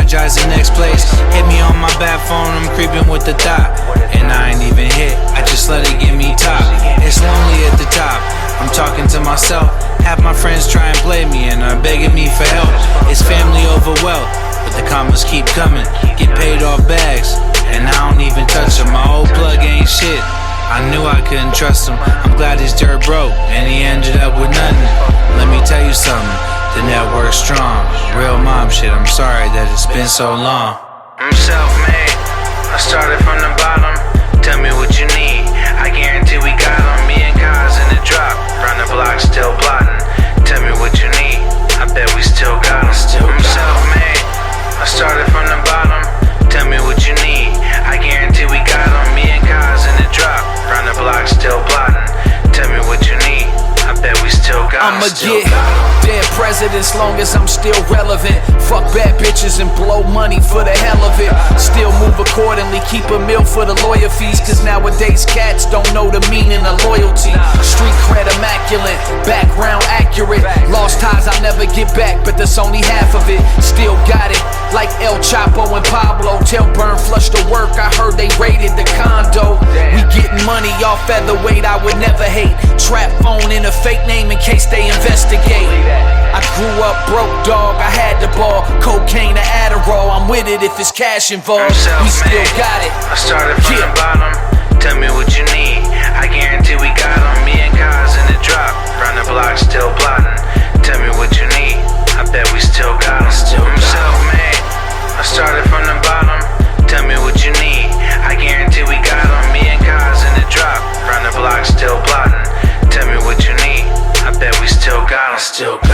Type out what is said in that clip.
strategize the next place. Hit me on my bad phone, I'm creeping with the thought. And I ain't even hit, I just let it give me top. It's lonely at the top, I'm talking to myself. Half my friends try and play me and are begging me for help. It's family over wealth, but the commas keep coming. Get paid off bags, and I don't even touch them. My old plug ain't shit, I knew I couldn't trust him. I'm glad his dirt broke, and he ended up with nothing. Let me tell you something, the network's strong. Real mom shit, I'm sorry that it's been so long. I'm self-made, I started from the bottom. Tell me what you need, I guarantee we got them. Me and Kaz in the drop, round the block still plotting. Tell me what you need, I bet we still got them. I'm self-made, I started from the bottom. Tell me what you need, I guarantee we got them. Me and Kaz in the drop, round the block still plotting. Tell me what you need, I bet we still got them. I'ma get dead presidents long as I'm still relevant. Fuck bad bitches and blow money for the hell of it. Still move accordingly, keep a meal for the lawyer fees. Cause nowadays cats don't know the meaning of loyalty. Street cred immaculate, background accurate. Lost ties I'll never get back, but that's only half of it. Still got it, like El Chapo and Pablo. Tell Burn flush the work, I heard they raided the condo. We getting money off featherweight, I would never hate. Trap phone in a fake name in case they investigate. I grew up broke, dog, I had the ball. Cocaine or Adderall, I'm with it if it's cash involved. We still got it. I started from the bottom, tell me what you need, I guarantee we got them. Me and Kaz in the drop, round the block still plotting. Tell me what you need, I bet we still got them. I'm self-made, I started from the bottom. Tell me what you need, I guarantee we got them. Me and Kaz in the drop, round the block still plotting. Tell me what you need, I bet we still got them.